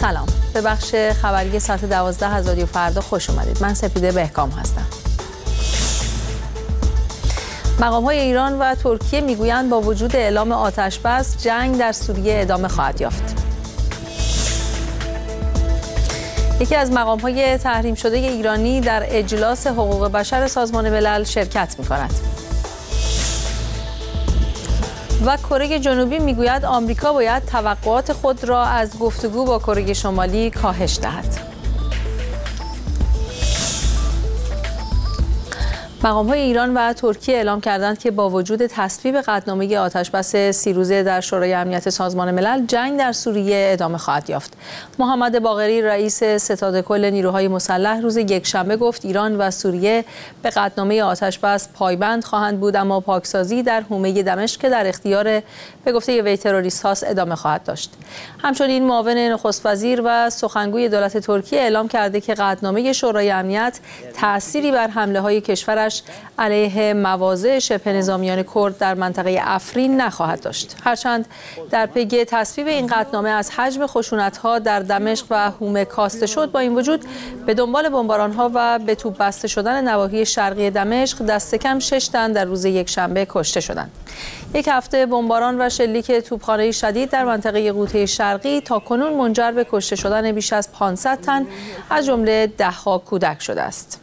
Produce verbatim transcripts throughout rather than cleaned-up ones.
سلام، به بخش خبری ساعت دوازده از رادیو فردا خوش اومدید. من سپیده بهکام هستم. مقام‌های ایران و ترکیه میگویند با وجود اعلام آتش بس جنگ در سوریه ادامه خواهد یافت. یکی از مقام‌های تحریم شده ایرانی در اجلاس حقوق بشر سازمان ملل شرکت می‌کند. و کره جنوبی میگوید آمریکا باید توقعات خود را از گفتگو با کره شمالی کاهش دهد. مقام‌های ایران و ترکیه اعلام کردند که با وجود تصویب قطعنامه آتش‌بس سی روزه در شورای امنیت سازمان ملل، جنگ در سوریه ادامه خواهد یافت. محمد باقری رئیس ستاد کل نیروهای مسلح روز یکشنبه گفت ایران و سوریه به قطعنامه آتش‌بس پایبند خواهند بود، اما پاکسازی در حومه دمشق که در اختیار به گفته وی تروریست‌هاست ادامه خواهد داشت. همچنین معاون نخست وزیر و سخنگوی دولت ترکیه اعلام کرده که قطعنامه شورای امنیت تأثیری بر حمله‌های کشورش علیه مواضع شبه نظامیان کرد در منطقه افرین نخواهد داشت. هرچند در پی تصویب این قطعنامه از حجم خشونت‌ها در دمشق و حومه کاسته شد، با این وجود به دنبال بمباران‌ها و به توپ بسته شدن نواحی شرقی دمشق دست کم شش تن در روز یکشنبه کشته شدند. یک هفته بمباران و شلیک توپخانه شدید در منطقه غوطه شرقی تاکنون منجر به کشته شدن بیش از پانصد تن از جمله ده‌ها کودک شده است.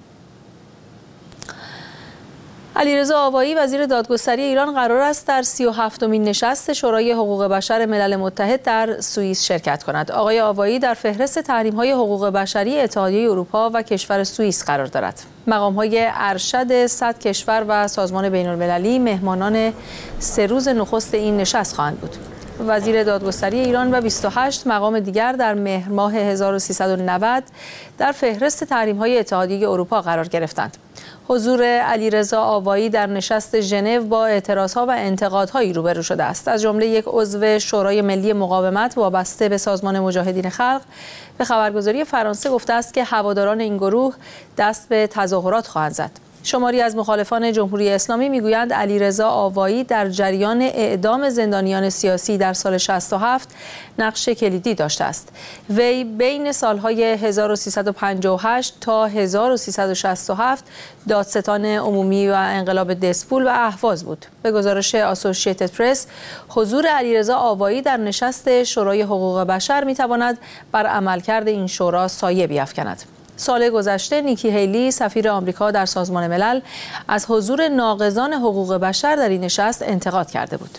علیرضا آوایی وزیر دادگستری ایران قرار است در سی و هفتمین نشست شورای حقوق بشر ملل متحد در سوئیس شرکت کند. آقای آوایی در فهرست تحریم‌های حقوق بشری اتحادیه اروپا و کشور سوئیس قرار دارد. مقام‌های ارشد صد کشور و سازمان بین‌المللی مهمانان سه روز نخست این نشست خواهند بود. وزیر دادگستری ایران و بیست و هشت مقام دیگر در مهر ماه هزار و سیصد و نود در فهرست تحریم‌های اتحادیه اروپا قرار گرفتند. حضور علیرضا آوایی در نشست ژنو با اعتراضها و انتقادهایی روبرو شده است. از جمله یک عضو شورای ملی مقاومت وابسته به سازمان مجاهدین خلق به خبرگزاری فرانسه گفته است که هواداران این گروه دست به تظاهرات خواهند زد. شماری از مخالفان جمهوری اسلامی میگویند علیرضا آوایی در جریان اعدام زندانیان سیاسی در سال شصت و هفت نقش کلیدی داشته است. وی بین سالهای هزار و سیصد و پنجاه و هشت تا هزار و سیصد و شصت و هفت دادستان عمومی و انقلاب دسپول و اهواز بود. به گزارش اسوسییتد پرس، حضور علیرضا آوایی در نشست شورای حقوق بشر میتواند بر عملکرد این شورا سایه بیفکند. سال گذشته نیکی هیلی سفیر آمریکا در سازمان ملل از حضور ناقضان حقوق بشر در این نشست انتقاد کرده بود.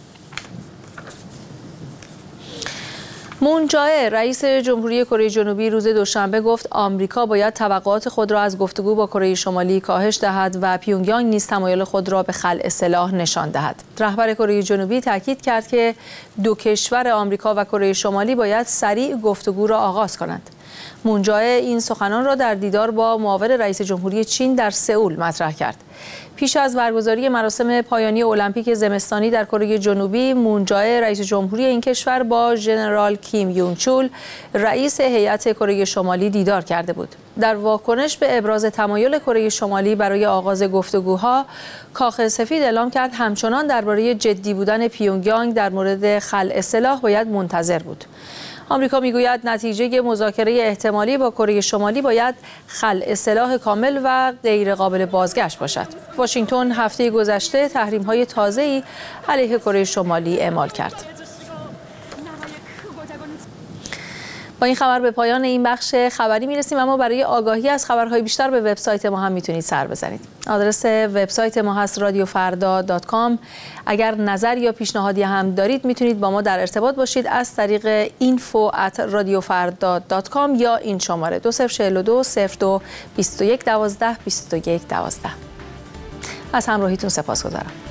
مون جائه رئیس جمهوری کره جنوبی روز دوشنبه گفت آمریکا باید توقعات خود را از گفتگو با کره شمالی کاهش دهد و پیونگیانگ نیز تمایل خود را به خلع سلاح نشان دهد. رهبر کره جنوبی تاکید کرد که دو کشور آمریکا و کره شمالی باید سریع گفتگو را آغاز کنند. مون جائه این سخنان را در دیدار با معاون رئیس جمهوری چین در سئول مطرح کرد. پیش از برگزاری مراسم پایانی المپیک زمستانی در کره جنوبی، مون جائه رئیس جمهوری این کشور با ژنرال کیم یون چول رئیس هیئت کره شمالی دیدار کرده بود. در واکنش به ابراز تمایل کره شمالی برای آغاز گفتگوها، کاخ سفید اعلام کرد همچنان درباره جدی بودن پیونگیانگ در مورد خلع سلاح باید منتظر بود. آمریکا میگوید نتیجه مذاکره احتمالی با کره شمالی باید خلع سلاح کامل و غیر قابل بازگشت باشد. واشنگتن هفته گذشته تحریم‌های تازه‌ای علیه کره شمالی اعمال کرد. با این خبر به پایان این بخش خبری میرسیم، اما برای آگاهی از خبرهای بیشتر به وبسایت ما هم میتونید سر بزنید. آدرس وبسایت ما هست رادیو فردا دات کام. اگر نظر یا پیشنهادی هم دارید میتونید با ما در ارتباط باشید از طریق اینفو ات رادیو فردا دات کام یا این شماره دو صفر چهار دو صفر دو بیست و یک دوازده بیست و یک دوازده. از همراهیتون سپاسگزارم.